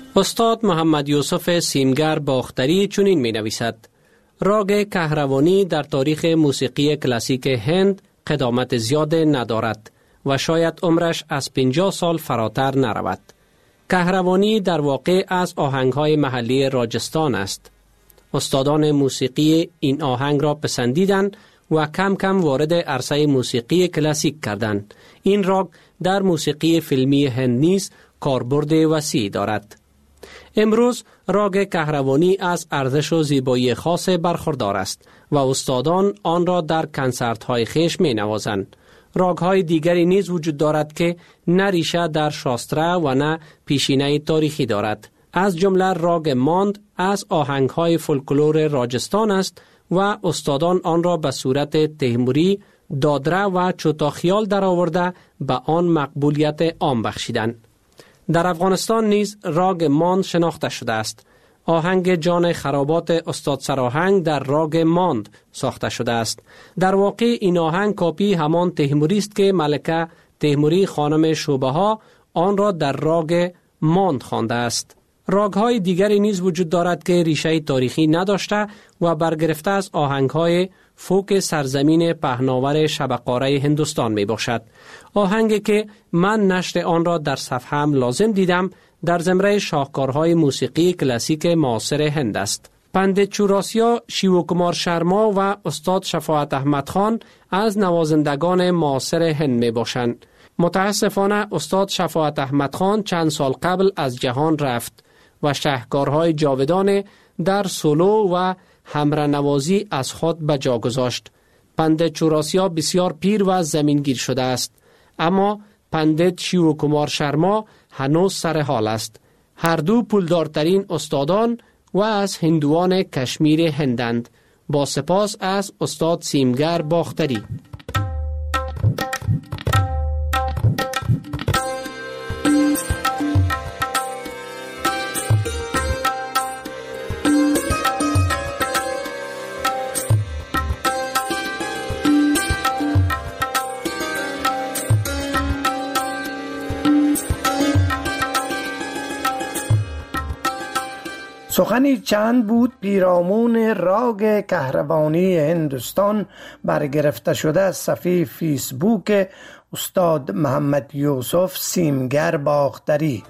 استاد محمد یوسف سیمگر باختری چنین می نویسد: راگ کهروانی در تاریخ موسیقی کلاسیک هند قدامت زیاد ندارد و شاید عمرش از 50 سال فراتر نرود. کهروانی در واقع از آهنگ‌های محلی راجستان است. استادان موسیقی این آهنگ را پسندیدند و کم کم وارد عرصه موسیقی کلاسیک کردند. این راگ در موسیقی فیلمی هند نیز کاربرد وسیع دارد. امروز راگ کهروانی از ارزش و زیبایی خاص برخوردار است و استادان آن را در کنسرت‌های خویش می‌نوازند. راگ‌های دیگری نیز وجود دارد که نه ریشه در شاسترا و نه پیشینه تاریخی دارد. از جمله راگ ماند از آهنگ‌های فولکلور راجستان است و استادان آن را به صورت تیموری، دادره و چوتاخیال درآورده به آن مقبولیت عام بخشیدند. در افغانستان نیز راگ ماند شناخته شده است. آهنگ جان خرابات استاد سراهنگ در راگ ماند ساخته شده است. در واقع این آهنگ کاپی همان تیموری است که ملکه تیموری خانم شوبها آن را در راگ ماند خوانده است. راگ‌های دیگری نیز وجود دارد که ریشه تاریخی نداشته و برگرفته از آهنگ‌های فوک سرزمین پهناور شبقاره هندوستان می باشد. آهنگی که من نشر آن را در صفحه‌ام لازم دیدم در زمره شاهکارهای موسیقی کلاسیک معاصر هند است. پندت چوراسیا شیوکمار شرما و استاد شفاعت احمد خان از نوازندگان معاصر هند می باشند. متاسفانه استاد شفاعت احمد خان چند سال قبل از جهان رفت و شاهکارهای جاودانه در سولو و همرنوازی از خود به جا گذاشت. پندت چوراسیا بسیار پیر و زمینگیر شده است، اما پندت شیوکمار شرما هنوز سر حال است. هر دو پولدارترین استادان و از هندوان کشمیر هندند. با سپاس از استاد سیمگر باختری. سخنی چند بود پیرامون راگ کهروانی هندوستان برگرفته شده از صفحه فیسبوک استاد محمد یوسف سیمگر باختری.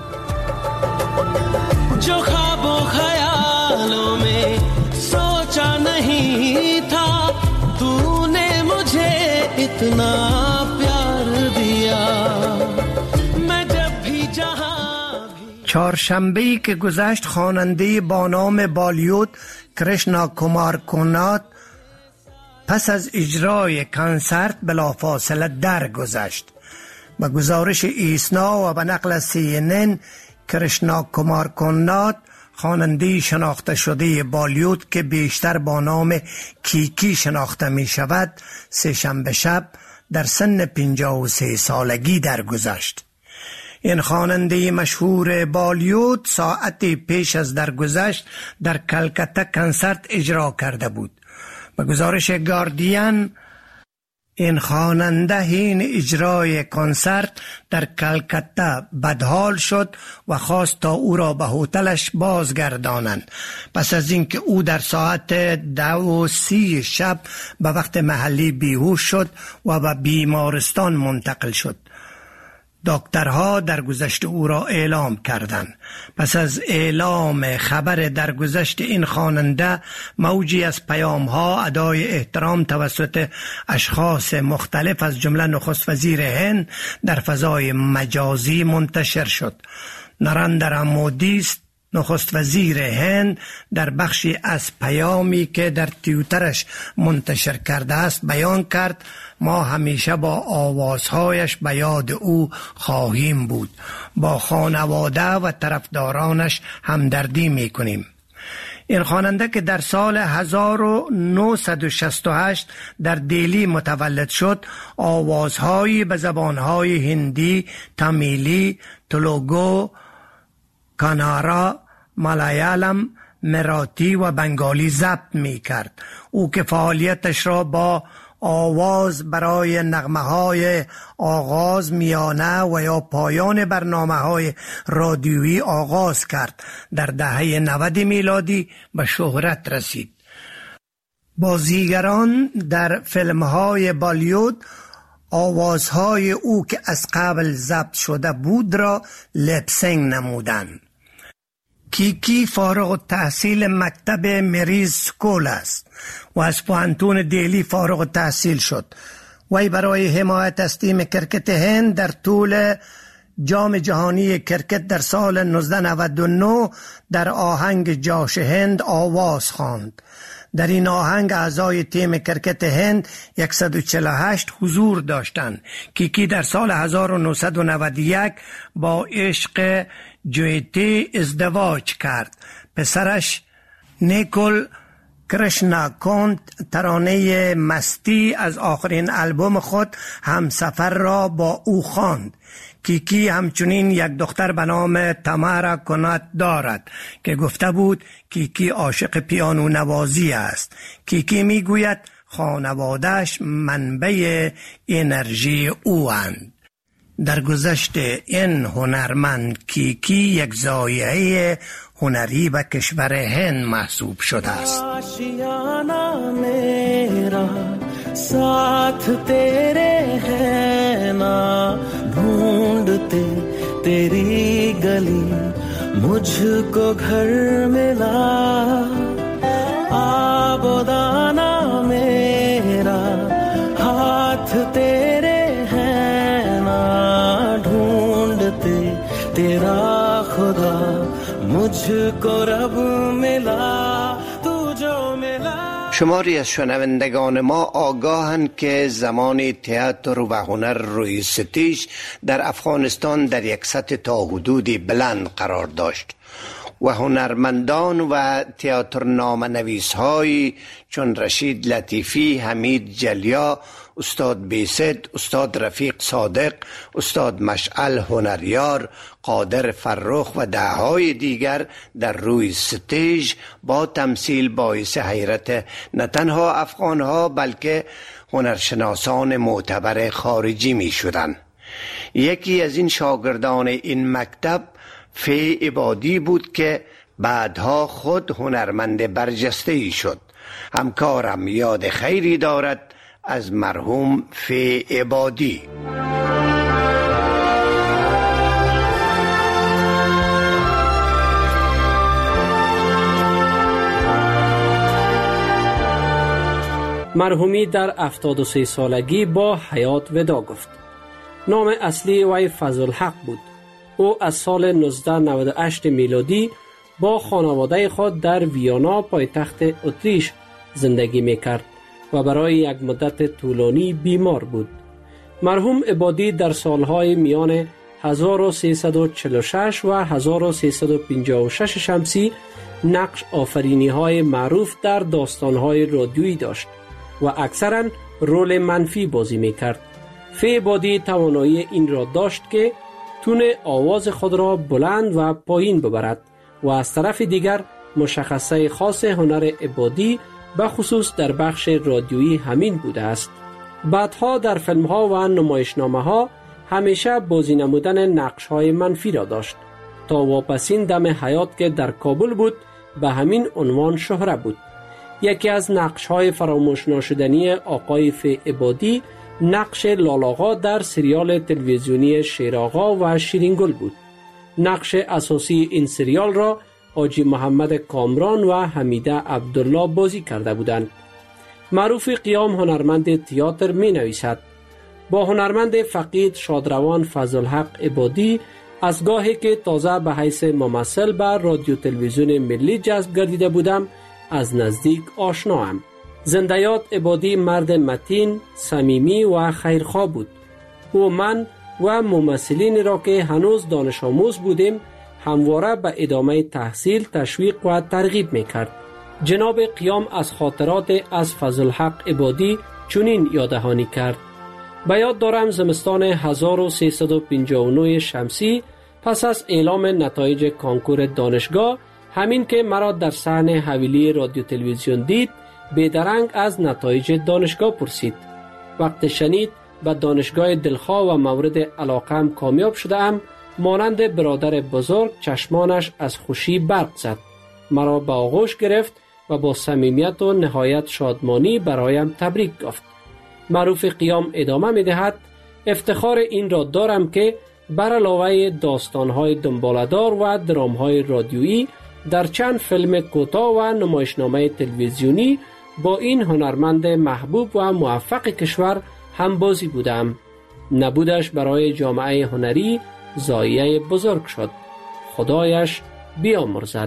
जो ख्वाबों ख्यालों में सोचा नहीं था तूने मुझे इतना प्यार दिया मैं जब भी जहां چهارشنبه‌ای که گذشت خواننده با نام بالیوود کرشنا کومار کونات پس از اجرای کنسرت بلافاصله درگذشت. به گزارش ایسنا و به نقل CNN کرشنا کومار کونات خواننده شناخته شده بالیوود که بیشتر با نام کیکی شناخته می شود سه‌شنبه شب در سن 53 سالگی درگذشت. این خواننده مشهور بالیوود ساعتی پیش از درگذشت در کلکته کنسرت اجرا کرده بود. به گزارش گاردین این خواننده حین اجرای کنسرت در کلکته بدحال شد و خواست تا او را به هتلش بازگردانند. پس از اینکه او در ساعت 2:30 شب به وقت محلی بیهوش شد و به بیمارستان منتقل شد. دکترها درگذشت او را اعلام کردند. پس از اعلام خبر درگذشت این خواننده موجی از پیام‌ها ادای احترام توسط اشخاص مختلف از جمله نخست وزیر هند در فضای مجازی منتشر شد. نریندرا مودی نخست وزیر هند در بخشی از پیامی که در توییترش منتشر کرده است بیان کرد: ما همیشه با آوازهایش به یاد او خواهیم بود. با خانواده و طرفدارانش همدردی میکنیم. این خواننده که در سال 1968 در دلی متولد شد آوازهایی به زبانهای هندی، تامیلی، تلوگو، کانارا، ملایالم، مراتی و بنگالی ضبط می کرد. او که فعالیتش را با آواز برای نغمه‌های آغاز، میانه و یا پایان برنامه‌های رادیویی آغاز کرد. در دهه 90 میلادی به شهرت رسید. بازیگران در فیلم‌های بالیوود آوازهای او که از قبل ضبط شده بود را لپسینگ نمودند. کیکی فارغ التحصیل مکتب مریز سکول است و از پوهنتون دیلی فارغ التحصیل شد. وی برای حمایت از تیم کرکت هند در طول جام جهانی کرکت در سال 1999 در آهنگ جاش هند آواز خواند. در این آهنگ اعضای تیم کرکت هند 148 حضور داشتند. کیکی در سال 1991 با عشق جویتی ازدواج کرد. پسرش نیکول کرشناکونت ترانه مستی از آخرین آلبوم خود همسفر را با او خواند. کیکی همچنین یک دختر به نام تامارا کنات دارد که گفته بود کیکی عاشق پیانو نوازی است. کیکی میگوید خانواده‌اش منبع انرژی او اند. در گذشت این هنرمند کیکی یک ضایعه هنری به کشور هند محسوب شده است. آشیانہ میرا ساتھ تیرے ہے نا ڈھونڈتے تیری گلی مجھ کو گھر ملا آب و دانہ میرا ہاتھ تیرے ہے نا ڈھونڈتے تیرا خدا مجھ کو رب ملا تو جو ملا. شماری از شنوندگان ما آگاهند که زمان تئاتر و هنر روی ستیج در افغانستان در یک سطح تا حدودی بلند قرار داشت و هنرمندان و تئاتر نامه‌نویس های چون رشید لطیفی، حمید جلیا، استاد بیست، استاد رفیق صادق، استاد مشعل هنریار، قادر فرخ و دههای دیگر در روی ستیج با تمثیل باعث حیرت نه تنها افغانها بلکه هنرشناسان معتبر خارجی می شدند. یکی از این شاگردان این مکتب فی عبادی بود که بعدها خود هنرمند برجسته‌ای شد. همکارم یاد خیری دارد از مرحوم فی عبادی. مرحومی در 73 سالگی با حیات ودا گفت. نام اصلی وی فضلحق بود. او از سال 1998 میلادی با خانواده خود در ویانا پایتخت اتریش زندگی میکرد و برای یک مدت طولانی بیمار بود. مرحوم عبادی در سالهای میان 1346 و 1356 شمسی نقش آفرینی های معروف در داستان های رادیویی داشت و اکثرا رول منفی بازی میکرد. فی عبادی توانایی این را داشت که تون آواز خود را بلند و پایین ببرد و از طرف دیگر مشخصه خاص هنر عبادی به خصوص در بخش رادیویی همین بوده است. بعدها در فیلم ها و نمایشنامه ها همیشه بازی نمودن نقش های منفی را داشت تا واپسین دم حیات که در کابل بود به همین عنوان شهره بود. یکی از نقش های فراموش ناشدنی آقای فی عبادی نقش لالاغا در سریال تلویزیونی شیراغا و شیرینگل بود. نقش اساسی این سریال را حاجی محمد کامران و حمیده عبدالله بازی کرده بودند. معروف قیام هنرمند تئاتر می نویسد. با هنرمند فقید شادروان فضلحق عبادی از گاهی که تازه به حیث ممثل بر رادیو تلویزیون ملی جذب گردیده بودم از نزدیک آشناام. زندیات عبادی مرد متین، صمیمی و خیرخواه بود. او من و ممثلین را که هنوز دانش آموز بودیم همواره به ادامه تحصیل تشویق و ترغیب میکرد. جناب قیام از خاطرات از فضلحق عبادی چنین یاددهانی کرد. به یاد دارم زمستان 1359 شمسی پس از اعلام نتایج کانکور دانشگاه همین که مرا در صحن حویلی رادیو تلویزیون دید بیدرنگ از نتایج دانشگاه پرسید. وقت شنید به دانشگاه دلخواه و مورد علاقم کامیاب شدم، مانند برادر بزرگ چشمانش از خوشی برق زد. مرا به آغوش گرفت و با صمیمیت و نهایت شادمانی برایم تبریک گفت. معروف قیام ادامه می دهد: افتخار این را دارم که بر علاوه داستان‌های دنباله‌دار و درام‌های رادیویی در چند فیلم کوتاه و نمایشنامه تلویزیونی با این هنرمند محبوب و موفق کشور همبازی بودم. نبودش برای جامعه هنری ضایعه بزرگ شد. خدایش بیامرزد.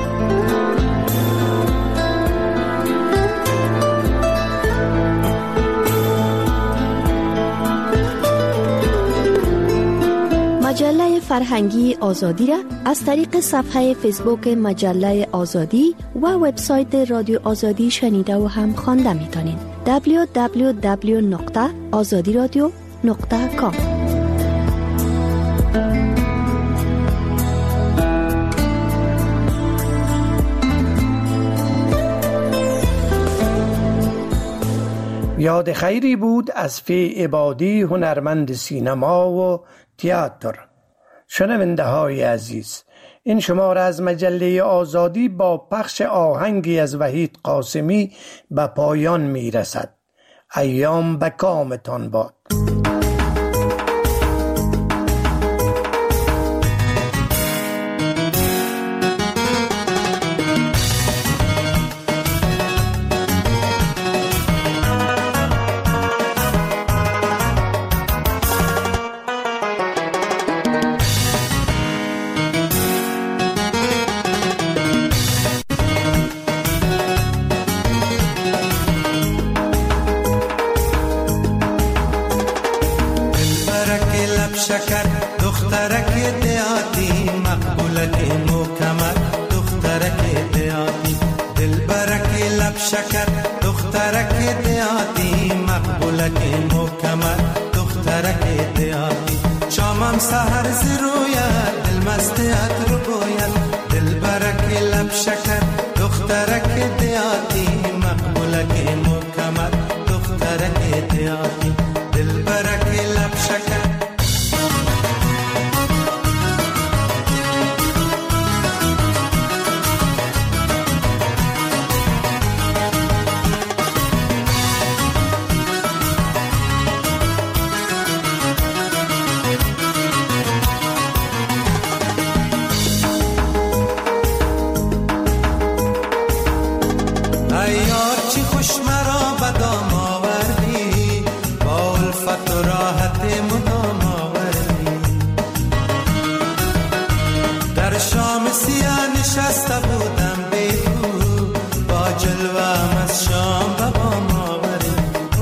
مجله فرهنگی آزادی را از طریق صفحه فیسبوک مجله آزادی و وبسایت رادیو آزادی شنیده و هم خوانده می‌تونید. www.azadiradio.com. یاد خیری بود از فی عبادی، هنرمند سینما و تئاتر. شنونده های عزیز، این شماره از مجله آزادی با پخش آهنگی از وحید قاسمی به پایان می رسد. ایام به کامتان باد. شکر دخترک دیاتی، مقبولک مکمل دخترک دیاتی، دلبرک لب شکر دخترک دیاتی، مقبولک مکمل دخترک دیاتی. شامم سحر زرویت دل مستیت رو گوید، دلبرک لب شکر دخترک دیاتی، مقبولک مکمل دخترک دیاتی، دلبرک لب شکر. نشسته بودم بیخو با جلوم از شام به بام آوری،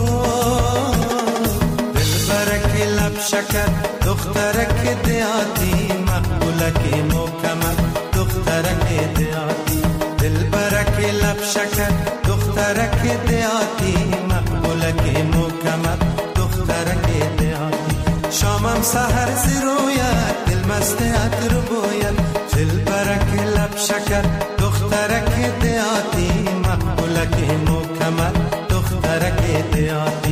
دلبرک لب شکر دخترک دیاتی، مقبولک مکمل دخترک دیاتی، دلبرک لب شکر دخترک دیاتی، مقبولک مکمل دخترک دیاتی. شامم سحر زرویت دل مستیت رو بوید، دلبرک لب شکر دخترک دیاتی، مقبولک مکمل دخترک دیاتی.